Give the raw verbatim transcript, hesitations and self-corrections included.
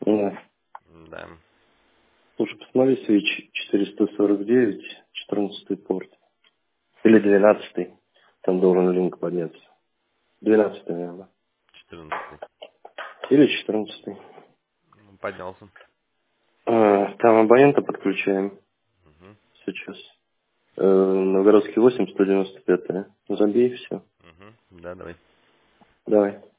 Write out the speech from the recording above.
Да. Да. Слушай, посмотри, свич четыреста сорок девять, четырнадцатый порт. Или двенадцатый. Там должен линк подняться. Двенадцатый, наверное. четырнадцатый. Или четырнадцатый. Поднялся. А, там абонента подключаем. Угу. Сейчас. Э, Новгородский восемь, сто девяносто пять. Забей, все. Угу. Да, давай. Давай.